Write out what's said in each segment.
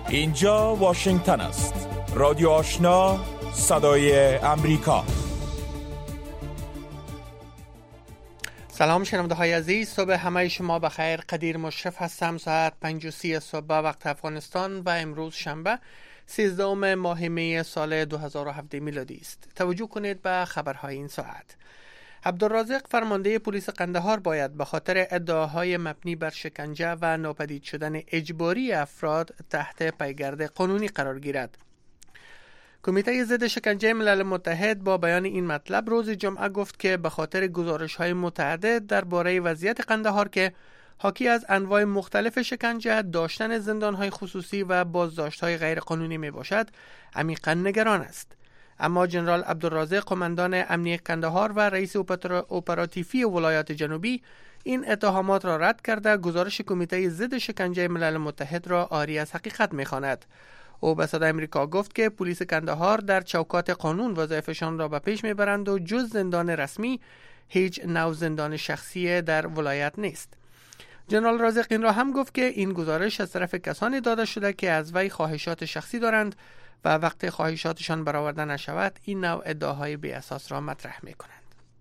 اینجا واشنگتن است. رادیو آشنا، صدای امریکا. سلام شنونده های عزیز، صبح همه شما بخیر. قدیر مشرف هستم. ساعت 5:30 صبح وقت افغانستان و امروز شنبه 13 ماه می سال 2017 میلادی است. توجه کنید به خبرهای این ساعت. عبدالرازق فرمانده پلیس قندهار باید به خاطر ادعاهای مبنی بر شکنجه و ناپدید شدن اجباری افراد تحت پیگرد قانونی قرار گیرد. کمیته ضد شکنجه ملل متحد با بیان این مطلب روز جمعه گفت که به خاطر گزارش‌های متعدد درباره وضعیت قندهار که حاکی از انواع مختلف شکنجه، داشتن زندان‌های خصوصی و بازداشت‌های غیرقانونی میباشد، عمیقاً نگران است. اما جنرال عبدالرازق قماندان امنیه قندهار و رئیس اپراتیفی ولایات جنوبی این اتهامات را رد کرده گزارش کمیته ضد شکنجه ملل متحد را عاری از حقیقت می‌خواند. او به صدای امریکا گفت که پلیس قندهار در چوکات قانون وظایفشان را به پیش میبرند و جز زندان رسمی هیچ نوع زندان شخصی در ولایت نیست. جنرال رازق این را هم گفت که این گزارش از طرف کسانی داده شده که از وی خواهشات شخصی دارند و وقتی خواهشاتشان برآورده نشود این نوع ادعاهای بی اساس را مطرح میکنند.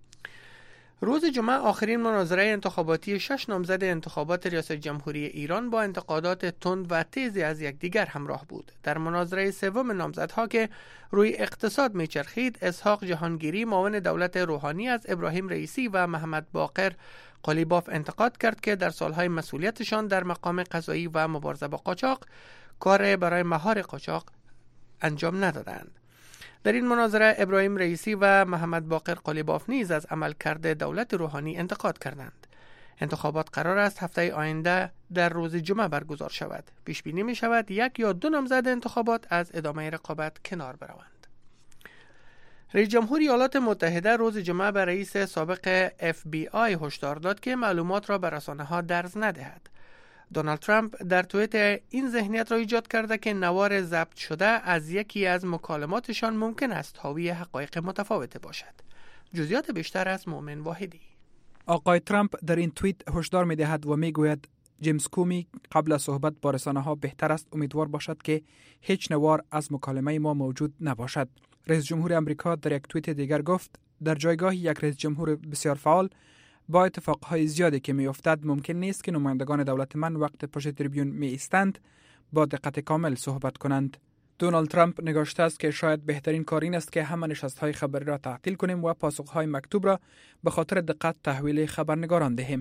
روز جمعه آخرین مناظره انتخاباتی 6 نامزد انتخابات ریاست جمهوری ایران با انتقادات تند و تیزی از یکدیگر همراه بود. در مناظره سوم نامزدها که روی اقتصاد میچرخید، اسحاق جهانگیری معاون دولت روحانی از ابراهیم رئیسی و محمد باقر قلیباف انتقاد کرد که در سالهای مسئولیتشان در مقام قضایی و مبارزه با قاچاق کار برای مهار قاچاق انجام ندادند. در این مناظره ابراهیم رئیسی و محمد باقر قلیباف نیز از عملکرد دولت روحانی انتقاد کردند. انتخابات قرار است هفته آینده در روز جمعه برگزار شود. پیش بینی می شود 1 یا 2 نامزد انتخابات از ادامه رقابت کنار بروند. رئیس جمهور ایالات متحده روز جمعه به رئیس سابق FBI هشدار داد که معلومات را به رسانه‌ها درز ندهد. دونالد ترامپ در توییتر این ذهنیت را ایجاد کرده که نوار ضبط شده از یکی از مکالماتشان ممکن است حاوی حقایق متفاوت باشد. جزئیات بیشتر از مومن واحدی. آقای ترامپ در این توییت هشدار می‌دهد و میگوید جیمز کومی قبل از صحبت با رسانه‌ها بهتر است امیدوار باشد که هیچ نوار از مکالمه ما موجود نباشد. رئیس جمهور آمریکا در یک توییت دیگر گفت در جایگاه یک رئیس جمهور بسیار فعال با اتفاقهای زیادی که می افتد ممکن نیست که نمایندگان دولت من وقت پشت تریبیون می ایستند با دقت کامل صحبت کنند. دونالد ترامپ نگاشته است که شاید بهترین کار این است که همه نشست‌های خبری را تعطیل کنیم و پاسخ‌های مکتوب را به خاطر دقت تحویل خبرنگاران دهیم.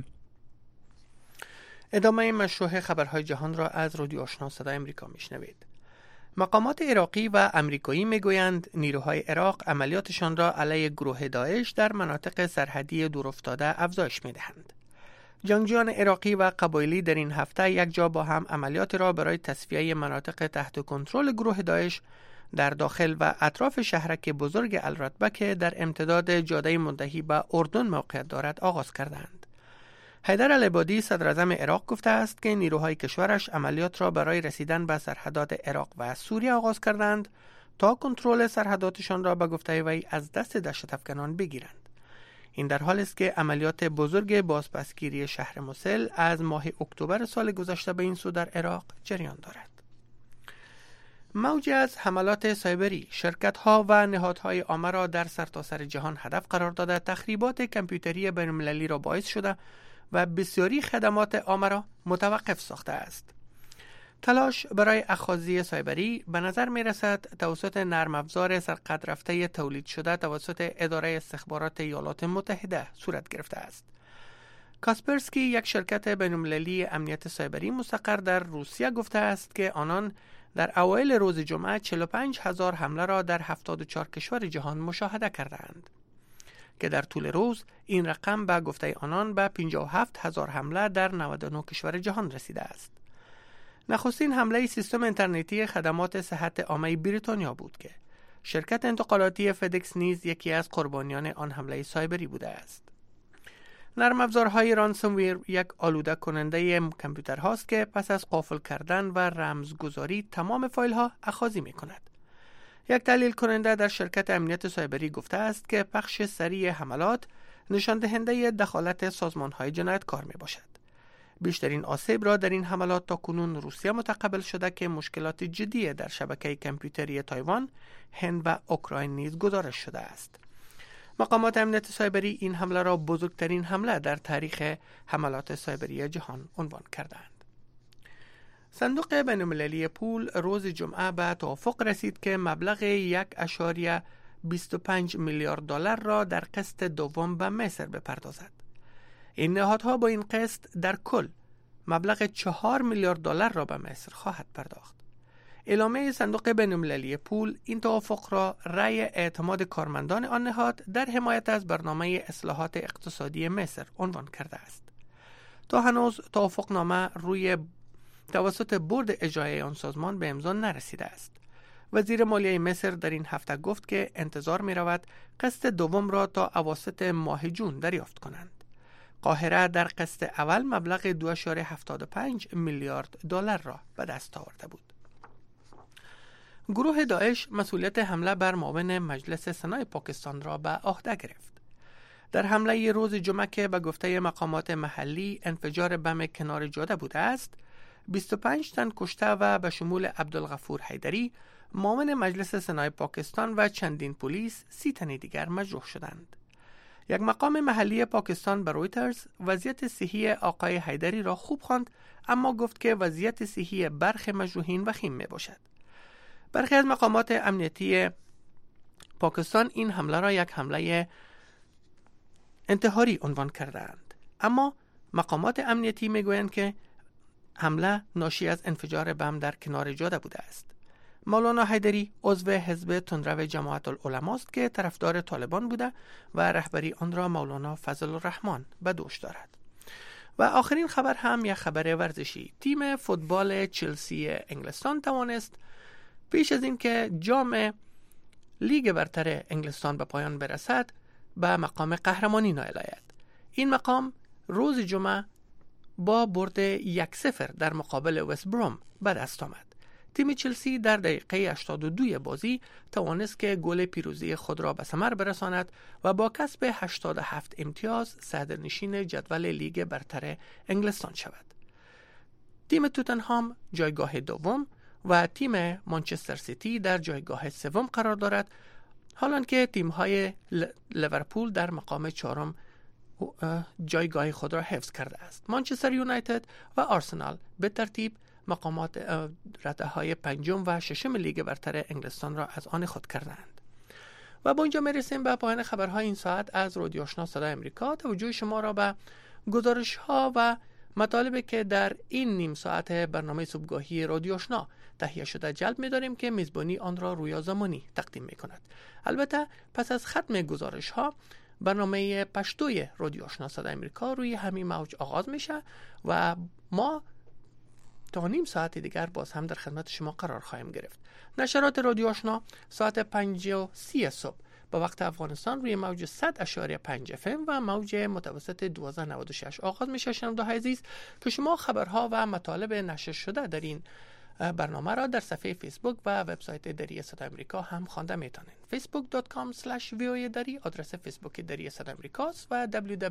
ادامه مشروع خبرهای جهان را از رادیو آشنا صدای امریکا میشنوید. مقامات عراقی و امریکایی میگویند نیروهای عراق عملیاتشان را علیه گروه داعش در مناطق سرحدی دورافتاده افزایش میدهند. جنگجویان عراقی و قبایلی در این هفته یک جا با هم عملیات را برای تصفیه مناطق تحت کنترل گروه داعش در داخل و اطراف شهرک بزرگ الرتبه که در امتداد جاده منتهی به اردن موقعیت دارد آغاز کردند. حیدر العبادی صدر اعظم عراق گفته است که نیروهای کشورش عملیات را برای رسیدن به سرحدات عراق و سوریه آغاز کردند تا کنترل سرحداتشان را به گفته وی از دست دهشت افکنان بگیرند. این در حالی است که عملیات بزرگ بازپسگیری شهر موسل از ماه اکتبر سال گذشته به این سو در عراق جریان دارد. موجی از حملات سایبری، شرکت‌ها و نهادهای عامه را در سرتاسر جهان هدف قرار داده تخریبات کامپیوتری بین‌المللی را باعث شده و بسیاری خدمات عامه را متوقف ساخته است. تلاش برای اخاذی سایبری به نظر می رسد توسط نرم افزار سرقد رفته تولید شده توسط اداره استخبارات ایالات متحده صورت گرفته است. کاسپرسکی، یک شرکت بین‌المللی امنیت سایبری مستقر در روسیه، گفته است که آنان در اوایل روز جمعه 45,000 حمله را در 74 کشور جهان مشاهده کردند که در طول روز این رقم به گفته آنان به 57,000 حمله در 99 کشور جهان رسیده است. نخستین حمله سیستم اینترنتی خدمات صحت عامه بریتانیا بود که شرکت انتقالاتی فدکس نیز یکی از قربانیان آن حمله سایبری بوده است. نرم افزارهای رانسومویر یک آلوده کننده کامپیوتر هاست که پس از قافل کردن و رمزگذاری تمام فایل ها اخاذی می کند. یک تحلیل کننده در شرکت امنیت سایبری گفته است که پخش سریع حملات نشان دهنده دخالت سازمان‌های جنایتکار می باشد. بیشترین آسیب را در این حملات تاکنون روسیه متقبل شده که مشکلات جدی در شبکه کامپیوتری تایوان، هند و اوکراین نیز گزارش شده است. مقامات امنیت سایبری این حمله را بزرگترین حمله در تاریخ حملات سایبری جهان عنوان کردند. صندوق بین‌المللی پول روز جمعه به توافق رسید که مبلغ 1.25 میلیارد دلار را در قسط دوم به مصر بپردازد. این نهادها با این قسط در کل مبلغ 4 میلیارد دلار را به مصر خواهد پرداخت. اعلامیه صندوق بین‌المللی پول این توافق را رأی اعتماد کارمندان آن نهاد در حمایت از برنامه اصلاحات اقتصادی مصر عنوان کرده است. تا هنوز توافقنامه روی توسط بورد اجرایی آن سازمان به امضا نرسیده است. وزیر مالیه مصر در این هفته گفت که انتظار می رود قسط دوم را تا اواسط ماه جون دریافت کنند. قاهره در قسط اول مبلغ 2.75 میلیارد دلار را به دست آورده بود. گروه داعش مسئولیت حمله بر معاون مجلس سنای پاکستان را به عهده گرفت. در حمله روز جمعه که به گفته مقامات محلی انفجار بم کنار جاده بوده است، 25 تن کشته و به شمول عبدالغفور حیدری، معاون مجلس سنای پاکستان و چندین پلیس 30 تن دیگر مجروح شدند. یک مقام محلی پاکستان به رویترز وضعیت صحی آقای حیدری را خوب خواند، اما گفت که وضعیت صحی برخی مجروحین وخیم می باشد. برخی از مقامات امنیتی پاکستان این حمله را یک حمله انتحاری عنوان کردند، اما مقامات امنیتی می گویند که حمله ناشی از انفجار بم در کنار جاده بوده است. مولانا حیدری عضو حزب تندرو جماعت العلما است که طرفدار طالبان بوده و رهبری آن را مولانا فضل الرحمن به دوش دارد. و آخرین خبر هم یک خبر ورزشی. تیم فوتبال چلسی انگلستان توانست پیش از این که جام لیگ برتر انگلستان به پایان برسد به مقام قهرمانی نائل آید. این مقام روز جمعه با برد 1-0 در مقابل وست بروم به دست آمد. تیم چلسی در دقیقه 82 بازی توانست که گل پیروزی خود را به ثمر برساند و با کسب 87 امتیاز صدرنشین جدول لیگ برتر انگلستان شود. تیم توتنهام جایگاه دوم و تیم مانچستر سیتی در جایگاه سوم قرار دارد، حالان که تیم‌های لیورپول در مقام چهارم جایگاه خود را حفظ کرده است. مانچستر یونایتد و آرسنال به ترتیب مقامات رتبه‌های پنجم و ششم لیگ برتر انگلستان را از آن خود کردند. و با اینجا میرسیم به پایان خبرهای این ساعت از رادیو آشنا صدای آمریکا. توجه شما را به گزارش‌ها و مطالبی که در این نیم ساعت برنامه صبحگاهی رادیو آشنا تهیه شده جلب می‌داریم که میزبانی آن را رویا زمانی تقدیم می‌کند. البته پس از ختم گزارش‌ها برنامه پشتوی رادیو آشنا صدای آمریکا روی همین موج آغاز میشه و ما تا نیم ساعت دیگر باز هم در خدمت شما قرار خواهیم گرفت. نشرات رادیو آشنا ساعت 5:30 صبح به وقت افغانستان روی موج 100.5 FM و موج متوسط 1296 آغاز میشه. شنونده‌های عزیز که شما خبرها و مطالب نشر شده در این برنامه را در صفحه فیسبوک و وبسایت دری صدای آمریکا هم خوانده میتونید. facebook.com/voa دری آدرس فیسبوک دری صدای آمریکا است و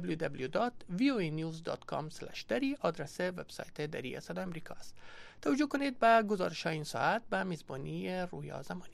www.voanews.com/دری آدرس وبسایت دری صدای آمریکا است. توجه کنید به گزارش این ساعت به میزبانی رویا زمانی.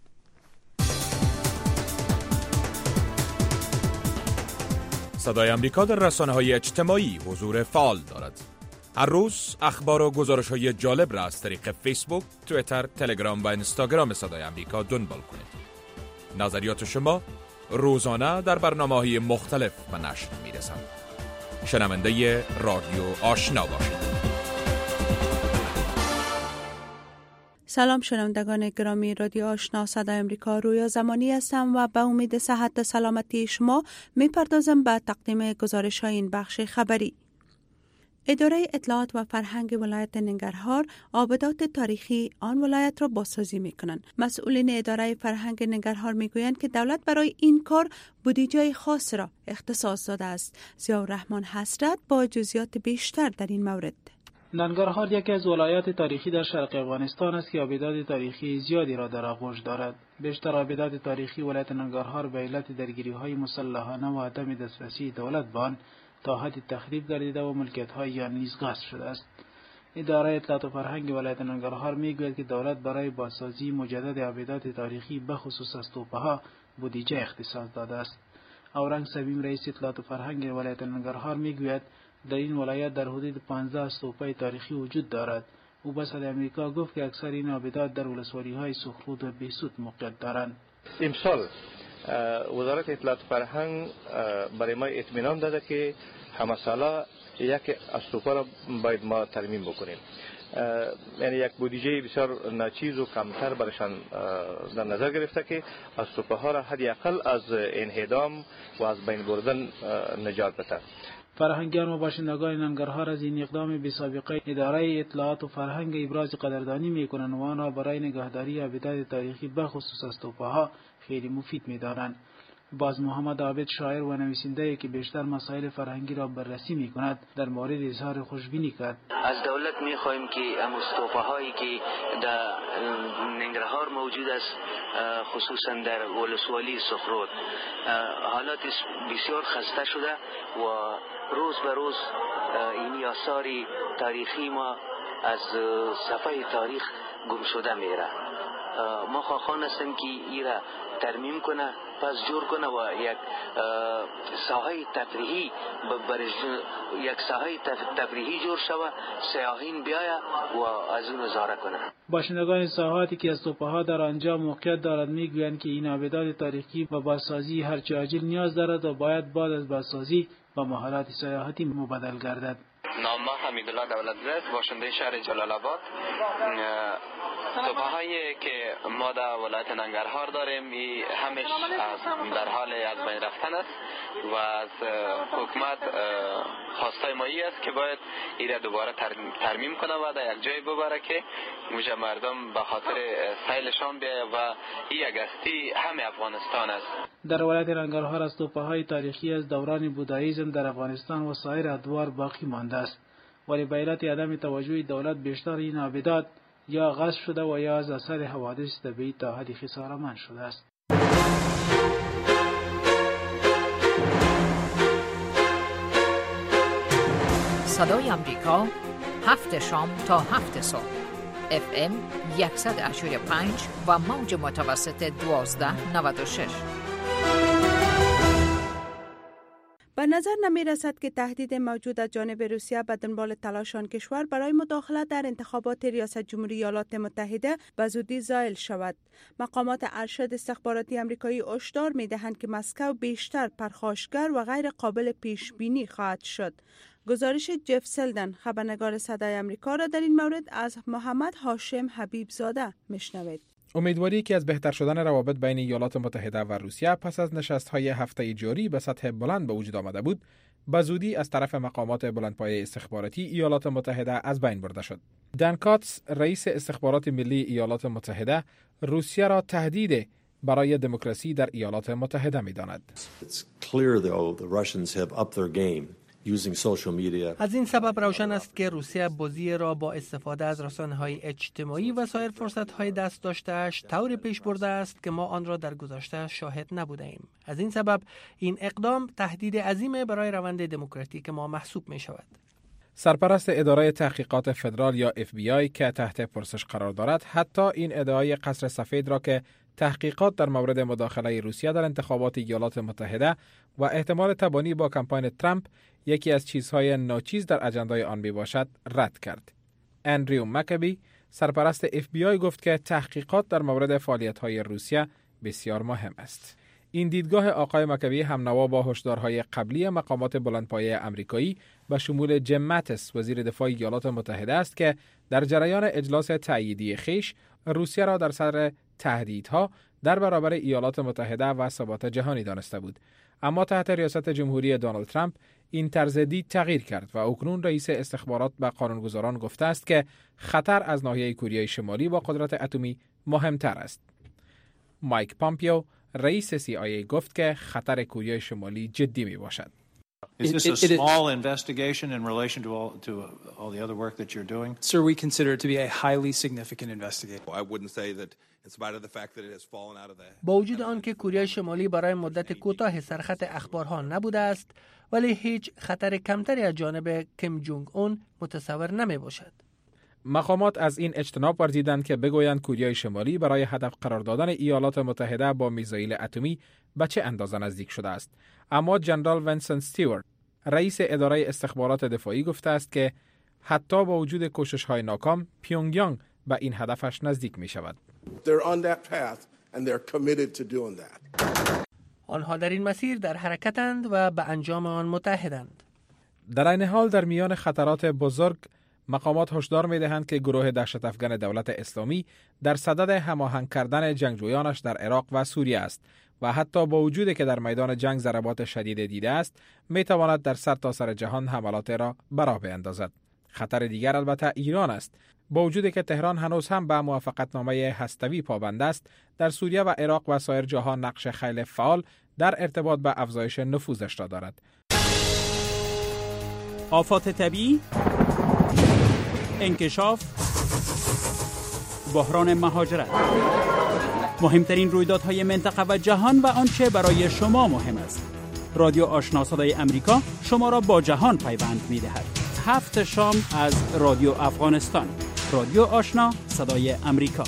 صدای آمریکا در رسانه‌های اجتماعی حضور فعال دارد. هر روز اخبار و گزارش‌های جالب را از طریق فیسبوک، توییتر، تلگرام و اینستاگرام صدای آمریکا دنبال کنید. نظریات شما روزانه در برنامه‌های مختلف به نشر می‌رسند. شنونده رادیو آشنا باشید. سلام شنوندگان گرامی رادیو آشنا صدای آمریکا، رویا زمانی هستم و به امید صحت و سلامتی شما می‌پردازم به تقدیم گزارش‌های این بخش خبری. اداره اطلاعات و فرهنگ ولایت ننگرهار آبدات تاریخی آن ولایت را بازسازی می‌کنند. مسئولین اداره فرهنگ ننگرهار می‌گویند که دولت برای این کار بودجه خاص را اختصاص داده است. ضیاءالرحمن حسرت با جزئیات بیشتر در این مورد. ننگرهار یکی از ولایات تاریخی در شرق افغانستان است که آبدات تاریخی زیادی را در آغوش دارد. بیشتر آبدات تاریخی ولایت ننگرهار به علت درگیری‌های مسلحانه و عدم دسترسی دولت به آن تا حدی تخریب گردیده و ملکیت‌های آن نیز غصب شده است. اداره اطلاعات و فرهنگ ولایت ننگرهار میگوید که دولت برای بازسازی مجدد آبیدات تاریخی بخصوص از توپه‌ها بودجه اختصاص داده است. اورنگ سبیم رئیس اطلاعات و فرهنگ ولایت ننگرهار میگوید در این ولایت در حدود 15 استوپه تاریخی وجود دارد. او به صدای آمریکا گفت که اکثر این آبیدات در ولسوالی‌های سخرود و بهسود موقعیت دارند. امسال وزارت اطلاعات و فرهنگ برای ما اطمینان داده که همه ساله یک استوپه را باید ما ترمیم بکنیم. یعنی یک بودجه بسیار ناچیز و کمتر برشان در نظر گرفته که استوپه ها را حداقل از انهدام و از بین بردن نجات بده. فرهنگیان و باشندگان ننگرهار از این اقدام بی سابقه اداره اطلاعات و فرهنگ ابراز قدردانی میکنند و آن را برای نگهداری آبیدات تاریخی بخصوص استوپه ها خیلی مفید می‌دانند. باز محمد عابد شاعر و نویسنده که بیشتر مسائل فرهنگی را بررسی می‌کند در مورد اظهار خوشبینی کرد. از دولت می‌خواهیم که استوپه هایی که در ننگرهار موجود است خصوصا در ولسوالی سخرود حالات بسیار خسته شده و روز به روز این آثار تاریخی ما از صفحه تاریخ گم شده میره. ما خواهان هستیم که این را ترمیم کنه، پس جور کنه و یک ساحه تفریحی یک ساحه تفریحی جور شوه، سیاحین بیاید و از اون نظاره کنه. باشندگان ساحاتی که استوپه‌ها در آنجا موقعیت دارد میگویند که این آبیدات تاریخی و بازسازی هرچه عاجل نیاز دارد و باید بعد از بازسازی با مهارت سیاحتی مبادل گردد. نام حمیدالله دولتزاده، باشنده شهر جلال آباد. استوپه‌هایی که ما در ولایت ننگرهار داریم همش در حال از بین رفتن است و از حکومت خواستای مایی است که باید این را دوباره ترمیم کنه و در یک جای ببره که موجه مردم به خاطر سیلشان بیاید و این یک هستی همه افغانستان است. در ولایت ننگرهار استوپه‌های تاریخی از دوران بوداییسم در افغانستان و سایر ادوار باقی مانده است، ولی به علت عدم توجه دولت بیشتر این آبیدات یا غصب شده و یا از اثر حوادث طبیعی تا حدی خساره‌مند شده است. صدای آمریکا 7 شام تا 7 صبح FM 100.5 و موج متوسط 1296. به نظر نمی رسد که تهدید موجود از جانب روسیه به دنبال تلاش آن کشور برای مداخله در انتخابات ریاست جمهوری ایالات متحده به زودی زائل شود. مقامات ارشد استخباراتی آمریکایی هشدار می دهند که مسکو بیشتر پرخاشگر و غیر قابل پیش بینی خواهد شد. گزارش جف سلدن خبرنگار صدای آمریکا را در این مورد از محمد هاشم حبیب زاده میشنوید. امیدواری که از بهتر شدن روابط بین ایالات متحده و روسیه پس از نشست‌های هفته جاری به سطح بلند به وجود آمده بود، به زودی از طرف مقامات بلندپایه استخباراتی ایالات متحده از بین برده شد. دن کاتس، رئیس استخبارات ملی ایالات متحده، روسیه را تهدید برای دموکراسی در ایالات متحده می‌داند. از این سبب روشن است که روسیه بازی را با استفاده از رسانه‌های اجتماعی و سایر فرصت‌های دست داشته‌اش طوری پیش برده است که ما آن را در گذشته شاهد نبودیم. از این سبب این اقدام تهدید عظیم برای روند دموکراتیک ما محسوب می‌شود. سرپرست اداره تحقیقات فدرال یا FBI که تحت پرسش قرار دارد، حتی این ادعای قصر سفید را که تحقیقات در مورد مداخله روسیه در انتخابات ایالات متحده و احتمال تبانی با کمپاین ترامپ یکی از چیزهای ناچیز در اجندای آن میباشد رد کرد. اندریو مکبی، سرپرست FBI، گفت که تحقیقات در مورد فعالیت‌های روسیه بسیار مهم است. این دیدگاه آقای مکبی همنوا با هشدارهای قبلی مقامات بلندپایه آمریکایی به شمول جیم ماتیس، وزیر دفاع ایالات متحده است که در جریان اجلاس تأییدی خویش روسیه را در صدر تهدیدها در برابر ایالات متحده و ثبات جهانی دانسته بود. اما تحت ریاست جمهوری دونالد ترامپ این طرز دید تغییر کرد و اکنون رئیس استخبارات به قانونگذاران گفته است که خطر از ناحیه کره شمالی با قدرت اتمی مهمتر است. مایک پامپیو، رئیس CIA، گفت که خطر کره شمالی جدی می باشد. Is this a small investigation in relation to all the other work that you're doing? Sir, we consider it to be a highly significant investigation. I wouldn't say that in spite of the fact that it has fallen out of the با وجود آن که کره شمالی برای مدت کوتاه سرخط اخبارها نبوده است، ولی هیچ خطر کمتری از جانب کیم جونگ اون متصور نمی باشد. مقامات از این اجتناب ورزیدند که بگویند کره شمالی برای هدف قرار دادن ایالات متحده با میزایل اتمی به چه اندازه نزدیک شده است. اما جنرال ونسن استیوارت، رئیس اداره استخبارات دفاعی، گفته است که حتی با وجود کوشش‌های ناکام، پیونگیانگ به این هدفش نزدیک می شود. آنها در این مسیر در حرکتند و به انجام آن متحدند. در این حال در میان خطرات بزرگ، مقامات هشدار می‌دهند که گروه دهشت افغان دولت اسلامی در صدد هماهنگ کردن جنگجویانش در عراق و سوریه است و حتی با وجودی که در میدان جنگ ضربات شدید دیده است، می‌تواند در سرتاسر جهان حملات را براه بیندازد. خطر دیگر البته ایران است. با وجودی که تهران هنوز هم به موافقتنامه هسته‌ای پابند است، در سوریه و عراق و سایر جهان نقش خیلی فعال در ارتباط به افزایش نفوذش را دارد. آفات طبیعی، انکشاف، بحران مهاجرت، مهمترین رویدادهای منطقه و جهان و آنچه برای شما مهم است. رادیو آشنا صدای امریکا شما را با جهان پیوند می‌دهد. 7 شام از رادیو افغانستان. رادیو آشنا صدای امریکا.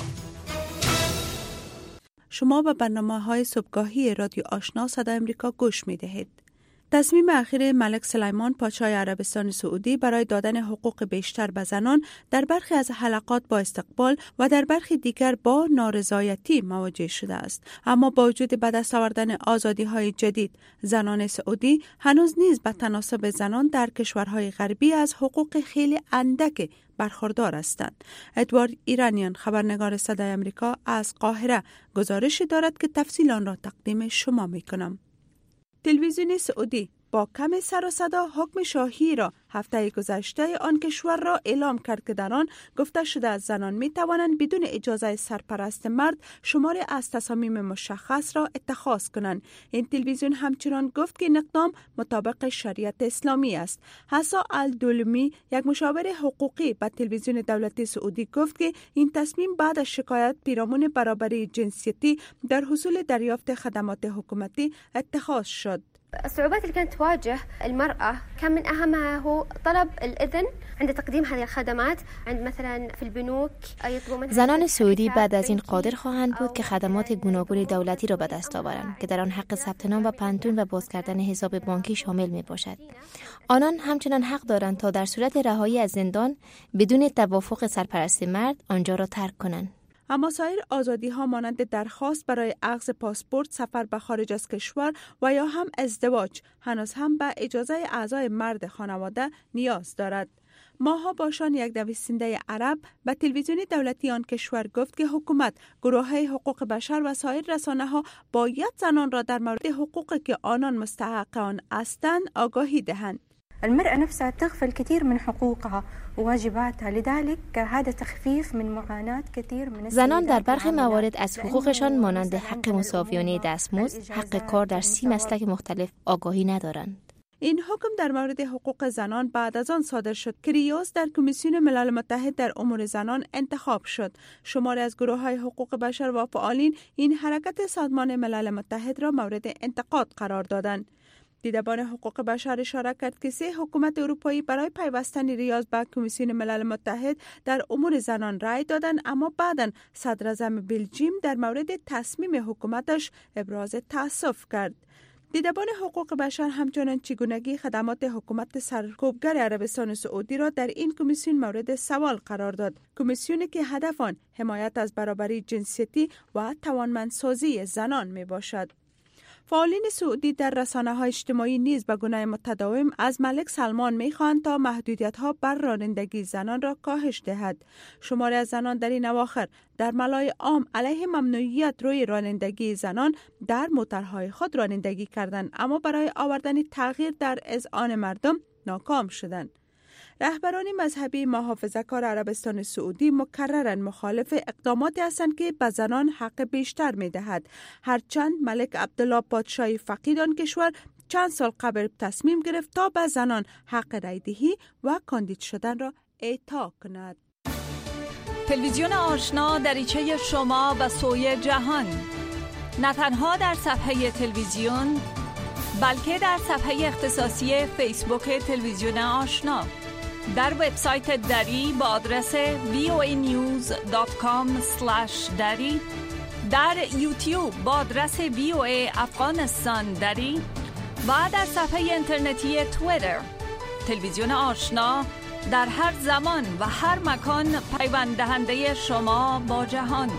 شما به برنامه‌های صبحگاهی رادیو آشنا صدای امریکا گوش می‌دهید. تصمیم اخیر ملک سلیمان پادشاه عربستان سعودی برای دادن حقوق بیشتر به زنان در برخی از حلقات با استقبال و در برخی دیگر با نارضایتی مواجه شده است. اما با وجود به دست آوردن آزادی‌های جدید، زنان سعودی هنوز نیز به تناسب زنان در کشورهای غربی از حقوق خیلی اندک برخوردار هستند. ادوارد ایرانیان، خبرنگار صدای امریکا از قاهره، گزارش دارد که تفصیل آن را تقدیم شما می‌کنم. تلویزیون سعودی با کم سر و صدا حکم شاهی را هفته گذشته آن کشور را اعلام کرد که در آن گفته شده از زنان می توانند بدون اجازه سرپرست مرد شماری از تصامیم مشخص را اتخاذ کنند. این تلویزیون همچنان گفت که این اقدام مطابق شریعت اسلامی است. حسا الدولمی، یک مشاور حقوقی به تلویزیون دولتی سعودی، گفت که این تصمیم بعد از شکایت پیرامون برابری جنسیتی در حصول دریافت خدمات حکومتی اتخاذ شد. الصعوبات اللي كانت تواجه المرأة كان من أهمها هو طلب الإذن عند تقديم هذه الخدمات عند مثلا في البنوك يطلبون. زنان سعودی بعد از این قادر خواهند بود که خدمات گوناگون دولتی را به دست آورند که در آن حق ثبت نام و پنتون و باز کردن حساب بانکی شامل می باشد. آنان همچنان حق دارند تا در صورت رهایی از زندان بدون توافق سرپرست مرد آنجا را ترک کنند. اما سایر آزادی ها مانند درخواست برای اخذ پاسپورت، سفر به خارج از کشور و یا هم ازدواج هنوز هم به اجازه اعضای مرد خانواده نیاز دارد. ماها باشان، یک نویسنده عرب، به تلویزیون دولتی آن کشور گفت که حکومت، گروه‌های حقوق بشر و سایر رسانه‌ها باید زنان را در مورد حقوقی که آنان مستحق آن هستند آگاهی دهند. المرأة نفسها تغفل كثير من حقوقها وواجباتها، لذلك هذا تخفيف من معاناة كثير من زنان در برخی موارد از حقوقشان مانند حق مساویانه دستمزد، حق کار در 30 مسلک مختلف آگاهی ندارند. این حکم در مورد حقوق زنان بعد از آن صادر شد که ریاض در کمیسیون ملل متحد در امور زنان انتخاب شد. شماری از گروه‌های حقوق بشر و فعالین این حرکت سازمان ملل متحد را مورد انتقاد قرار دادند. دیدبان حقوق بشر اشاره کرد که 3 حکومت اروپایی برای پیوستن ریاض به کمیسیون ملل متحد در امور زنان رای دادند، اما بعداً صدر اعظم بلژیم در مورد تصمیم حکومتش ابراز تأسف کرد. دیدبان حقوق بشر همچنان چگونگی خدمات حکومت سرکوبگر عربستان سعودی را در این کمیسیون مورد سوال قرار داد. کمیسیونی که هدف آن حمایت از برابری جنسیتی و توانمندسازی زنان می باشد. فعالین سعودی در رسانه‌های اجتماعی نیز به گونه متداوم از ملک سلمان می‌خواهند تا محدودیت‌ها بر رانندگی زنان را کاهش دهد. شماری از زنان در این اواخر در ملای عام علیه ممنوعیت روی رانندگی زنان در موترهای خود رانندگی کردند، اما برای آوردن تغییر در اذعان مردم ناکام شدند. رهبران مذهبی محافظه‌کار عربستان سعودی مکرراً مخالف اقداماتی هستند که به زنان حق بیشتر می‌دهد، هرچند ملک عبدالله پادشاه فقید آن کشور چند سال قبل تصمیم گرفت تا به زنان حق رایدهی و کاندید شدن را اعطا کند. تلویزیون آشنا دریچه شما به سوی جهان، نه تنها در صفحه تلویزیون بلکه در صفحه اختصاصی فیسبوک تلویزیون آشنا، در وبسایت دری با آدرس voanews.com/dari، در یوتیوب با آدرس VOA افغانستان دری و در صفحه اینترنتی توییتر. تلویزیون آشنا در هر زمان و هر مکان پیوند دهنده شما با جهان.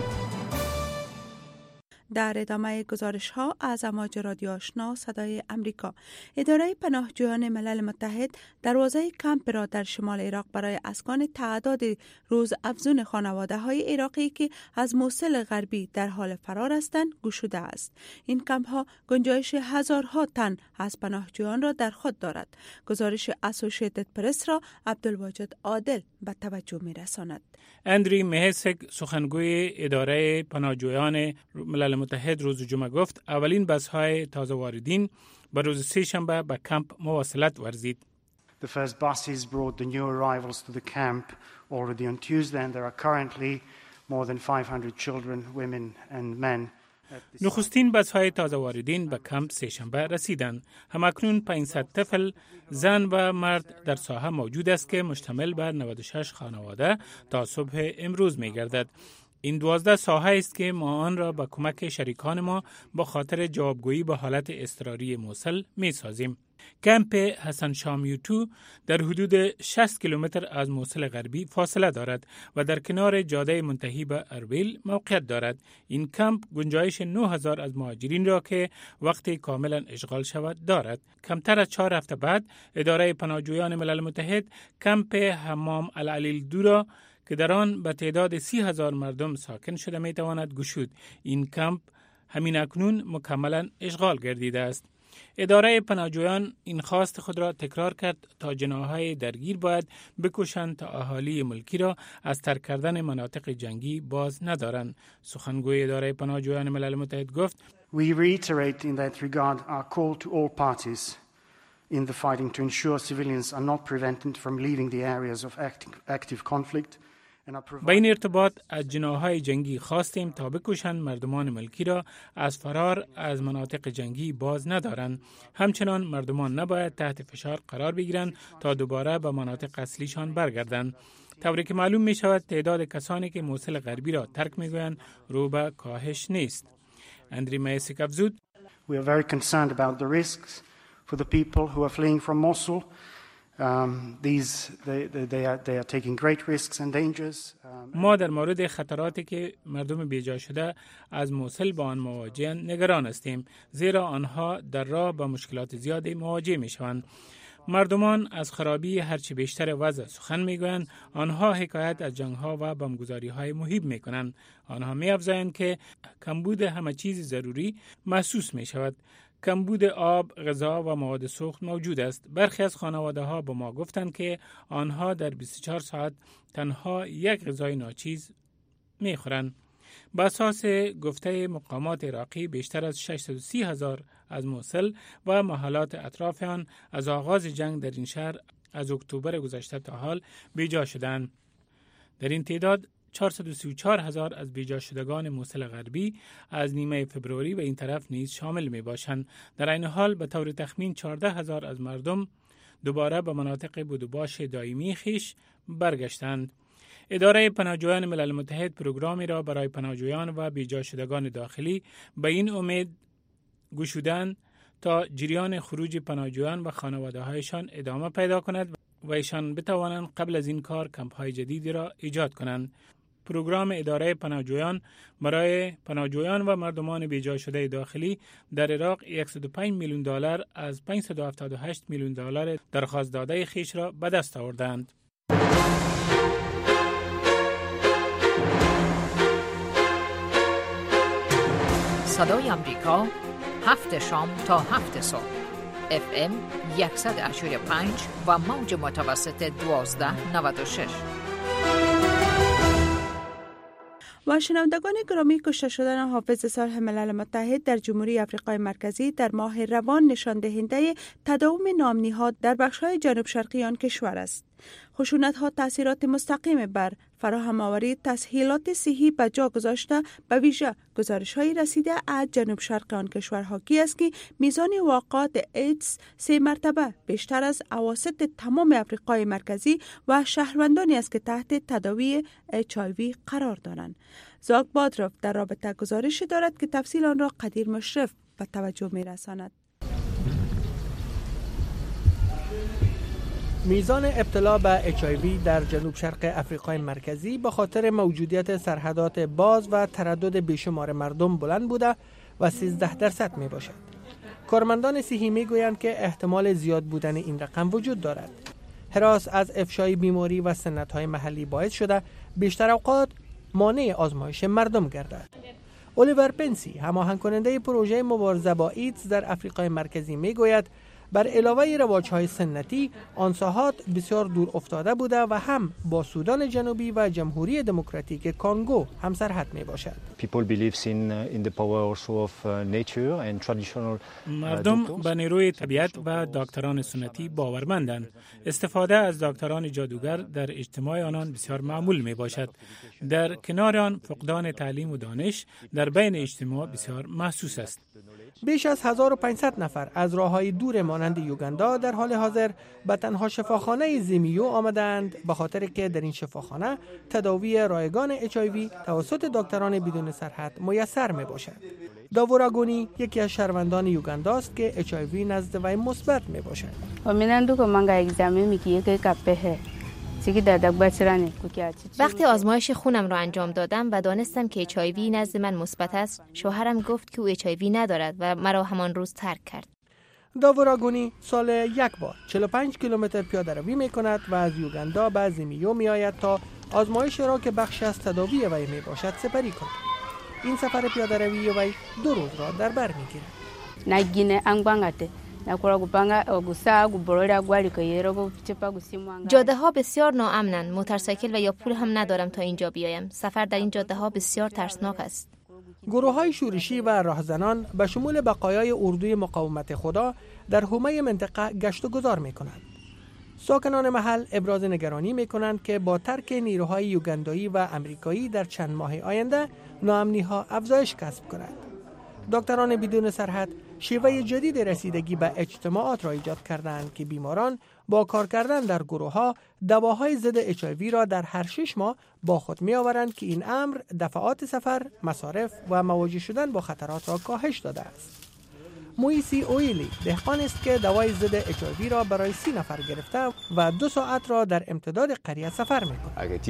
در ادامه گزارش ها از امواج رادیو آشنا صدای امریکا، اداره پناهجویان ملل متحد دروازه کمپ را در شمال عراق برای اسکان تعداد روز افزون خانواده های عراقی که از موصل غربی در حال فرار هستند گشوده است. این کمپ ها گنجایش هزارها تن از پناهجویان را در خود دارد. گزارش اسوسییتد پرس را عبدالواجد عادل به توجه می رساند. اندری مهسک، سخنگوی اداره پناهجویان ملل متحد، روز جمعه گفت اولین بس‌های تازه واردین به روز سه شنبه به کمپ مواصلت ورزید. The first buses brought the new arrivals to the camp already on Tuesday, and there are currently more than 500 children, women and men. نخستین بس‌های تازه واردین به کمپ سه شنبه رسیدند. همکنون 500 طفل، زن و مرد در ساحه موجود است که مشتمل بر 96 خانواده تا صبح امروز می‌گردد. این 12 ساحه است که ما آن را با کمک شریکان ما با خاطر جوابگویی به حالت اضطراری موصل می سازیم. کمپ حسن شامیوتو در حدود 60 کیلومتر از موصل غربی فاصله دارد و در کنار جاده منتهی به اربیل موقعیت دارد. این کمپ گنجایش 9000 از مهاجرین را که وقتی کاملا اشغال شود دارد. کمتر از 4 هفته بعد اداره پناهجویان ملل متحد کمپ حمام العلیل دو را که در آن به تعداد 30,000 مردم ساکن شده می تواند گشود. این کمپ همین اکنون مکملا اشغال گردیده است. اداره پناهجویان این خواست خود را تکرار کرد تا جناح‌های درگیر باید بکوشند تا اهالی ملکی را از ترک کردن مناطق جنگی باز ندارند. سخنگوی اداره پناهجویان ملل متحد گفت: We reiterate in that regard our call to all parties in the fighting to ensure civilians are not prevented from leaving the areas of active conflict. با این ارتباط از جناح‌های جنگی خواستیم تا بکوشند مردمان ملکی را از فرار از مناطق جنگی باز ندارند. همچنان مردمان نباید تحت فشار قرار بگیرند تا دوباره به مناطق اصلیشان برگردند. طوری که معلوم می شود تعداد کسانی که موصل غربی را ترک می گویند رو به کاهش نیست. اندری مهسک افزود: We are very concerned about the risks for the people who are fleeing from Mosul. They are taking great risks and dangers. ما در مورد خطراتی که مردم بیجا شده از موصل با آن مواجهند نگران هستیم، زیرا آنها در راه با مشکلات زیادی مواجه می شوند. مردمان از خرابی هرچی بیشتر وضع سخن می گویند. آنها حکایت از جنگ‌ها و بمبگذاری‌های مهیب می کنند. آنها می افزایند که کمبود همه چیز ضروری محسوس می شود. کمبود آب، غذا و مواد سوخت موجود است. برخی از خانواده‌ها به ما گفتند که آنها در 24 ساعت تنها یک غذای ناچیز می‌خورند. بر اساس گفته مقامات عراقی بیشتر از 630,000 از موصل و محلات اطراف آن از آغاز جنگ در این شهر از اکتبر گذشته تا حال بیجا شدند. در این تعداد 434,000 از بیجا شدگان موصل غربی از نیمه فبروری و این طرف نیز شامل می باشند. در این حال به طور تخمین 14,000 از مردم دوباره به مناطق بودوباش دائمی خیش برگشتند. اداره پناهجویان ملل متحد پروگرامی را برای پناهجویان و بیجا شدگان داخلی به این امید گشودند تا جریان خروج پناهجویان و خانواده‌هایشان ادامه پیدا کند و ایشان بتوانند قبل از این کار کمپ‌های جدیدی را ایجاد کنند. پروگرام اداره پناهجویان برای پناهجویان و مردمان بیجا شده داخلی در عراق 105 میلیون دلار از 578 میلیون دلار درخواست داده خیش را به دست آوردند. صدای امریکا 7 شام تا 7 صبح FM 100.5 و موج متوسط 1296. و شنوندگان گرامی، کشته شدن حافظ صالح ملل متحد در جمهوری آفریقای مرکزی در ماه روان نشان دهنده تداوم نامنی‌ها در بخش‌های جنوب شرقی آن کشور است. خشونت‌ها تأثیرات مستقیم بر فراهم آوری تسهیلات صحی به جا گذاشته، به ویژه گزارش‌های رسیده از جنوب شرق آن کشور حاکی است که میزان واقعات ایدز 3 مرتبه بیشتر از اواسط تمام افریقای مرکزی و شهروندانی است که تحت تداوی HIV قرار دارند. زاک بادروف در رابطه گزارشی دارد که تفصیل آن را قدیر مشرف به توجه می‌رساند. میزان ابتلا به HIV در جنوب شرق افریقای مرکزی به خاطر موجودیت سرحدات باز و تردد بیشمار مردم بلند بوده و 13% می باشد. کارمندان صحی می گویند که احتمال زیاد بودن این رقم وجود دارد. هراس از افشای بیماری و سنت‌های محلی باعث شده بیشتر اوقات مانع آزمایش مردم گردد. الیور پنسی، هماهنگ کننده پروژه مبارزه با ایدز در افریقای مرکزی می گوید بر علاوه رواج‌های سنتی، آن ساحات بسیار دور افتاده بوده و هم با سودان جنوبی و جمهوری دموکراتیک کانگو هم سرحد می باشد. مردم به نیروی طبیعت و دکتران سنتی باورمندند. استفاده از دکتران جادوگر در اجتماع آنان بسیار معمول می باشد. در کنار آن فقدان تعلیم و دانش در بین اجتماع بسیار محسوس است. بیش از 1500 نفر از راه‌های دور مانند یوگاندا در حال حاضر به تنها شفاخانه زیمیو آمدند به خاطر که در این شفاخانه تداوی رایگان HIV توسط دکتران بدون سرحد میسر می باشد. داورا گونی یکی از شهروندان یوگاندا است که HIV نزد وی مثبت می باشد. وقتی آزمایش خونم را انجام دادم و دانستم که HIV نزد من مثبت است، شوهرم گفت که او HIV ندارد و مرا همان روز ترک کرد. داورا گونی سال یک بار 45 کیلومتر پیاده روی می کند و از یوگاندا به زیمیو می آید تا آزمایش را که بخشی از تداوی وی می باشد سپری کند. این سفر پیاده روی وی 2 روز را در بر می گیرد. جاده ها بسیار ناامنند. موتورسایکل و یا پول هم ندارم تا اینجا بیایم. سفر در این جاده ها بسیار ترسناک است. گروه های شورشی و راهزنان به شمول بقایای اردوی مقاومت خدا در حومه منطقه گشت و گذار می کنند. ساکنان محل ابراز نگرانی می کنند که با ترک نیروهای یوگاندایی و امریکایی در چند ماه آینده ناامنی ها افزایش کسب کند. دکتران بدون سرحد شیوه جدید رسیدگی به اجتماعات را ایجاد کردند که بیماران با کار کردن در گروه‌ها دواهای ضد HIV را در هر 6 ماه با خود می‌آورند که این امر دفعات سفر، مصارف و مواجه شدن با خطرات را کاهش داده است. مویسی اویلی دهقان است که دوای ضد HIV را برای 30 نفر گرفته و 2 ساعت را در امتداد قریه سفر می‌کند.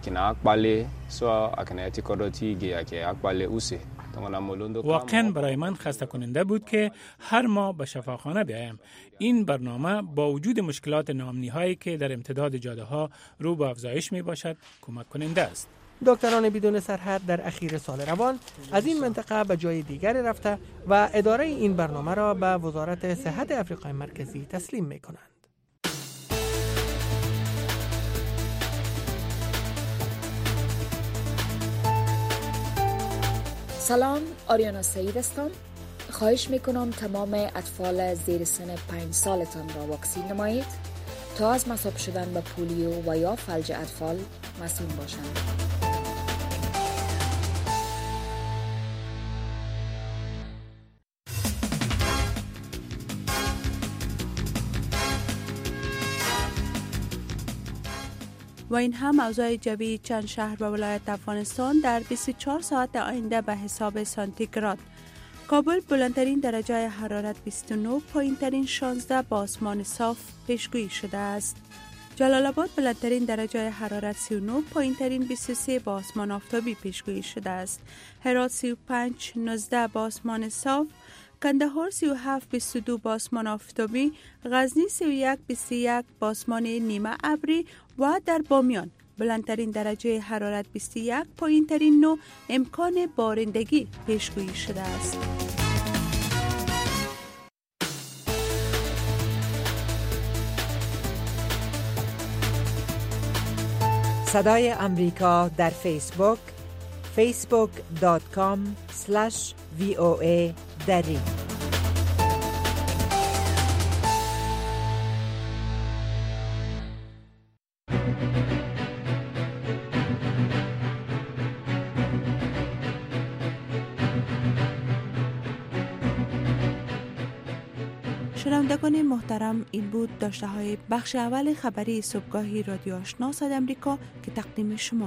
واقعا برای من خسته کننده بود که هر ماه به شفاخانه بیایم. این برنامه با وجود مشکلات ناامنی هایی که در امتداد جاده ها رو به افزایش می باشد کمک کننده است. دکتران بدون سرحد در اخیر سال روان از این منطقه به جای دیگر رفته و اداره این برنامه را به وزارت صحت افریقای مرکزی تسلیم می کنند. سلام، آریانا سعید هستم. خواهش میکنم تمام اطفال زیر سن 5 سالتان را واکسین نمایید تا از مصاب شدن به پولیو و یا فلج اطفال مسئول باشند. و این هم اوضاع جوی چند شهر و ولایت افغانستان در 24 ساعت آینده به حساب سانتیگراد. کابل بلندترین درجه حرارت 29، پایینترین 16 با آسمان صاف پیشگویی شده است. جلال آباد بلندترین درجه حرارت 39، پایینترین 23 با آسمان آفتابی پیشگویی شده است. هرات 35 19 با آسمان صاف، کندهار 37 22 با آسمان آفتابی، غزنی 31 21 با آسمان نیمه ابری و در بامیان بلندترین درجه حرارت 21، پایینترین 9 امکان بارندگی پیشگویی شده است. صدای امریکا در فیسبوک facebook.com/VOA دری شنوندگان محترم، این بود داشته های بخش اول خبری صبحگاهی رادیو آشنا صدای امریکا که تقدیم شما